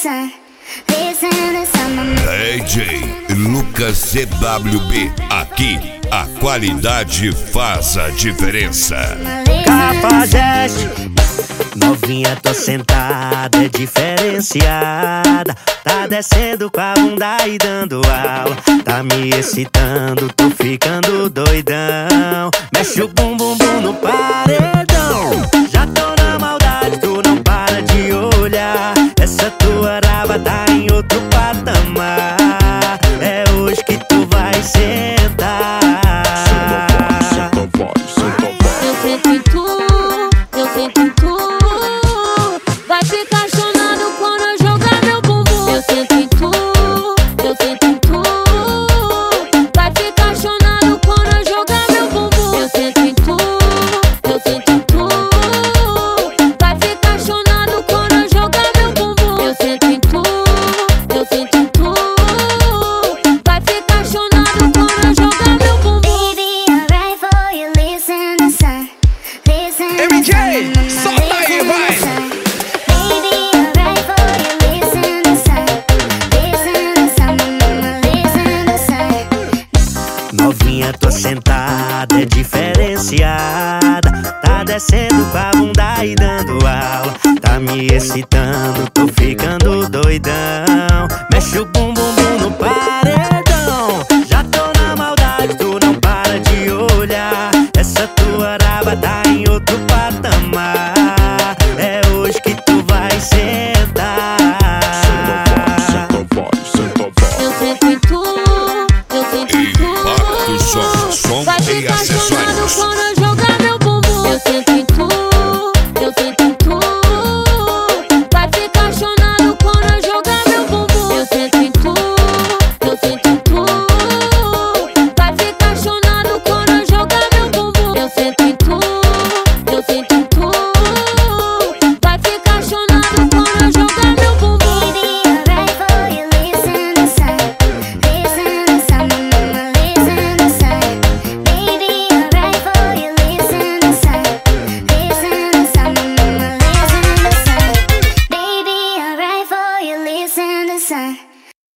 DJ Lucas CWB, aqui a qualidade faz a diferença. Cafajeste, novinha, tô sentada, é diferenciada. Tá descendo com a bunda e dando aula. Tá me excitando, tô ficando doidão. Mexe o bumbum no paredão. Já tô na maldade, tu não para de olhar. Essa tua raba tá em outro patamar. É hoje que tu vai sentar. Eu sento em tu, eu sento em tu. Vai ficar chorando quando eu jogar meu bumbum. Eu sento em tu, eu sento em tu. Vai ficar chorando quando eu jogar meu bumbum. Eu sento em tu, eu sento em tu. Vai ficar chorando quando eu jogar meu bumbum. Eu sento em tu, eu sento em tu. Vai ficar chorando quando eu jogar meu bumbum. Baby, I'm right for you, listen to sun. MJ, solta aí, vai! Baby, I'm right for you, listen to sun. Listen to sun. Novinha, tô sentada, é diferenciada. Tá descendo com a bunda e dando aula. Tá me excitando, tô ficando doidão. Mexe o bumbum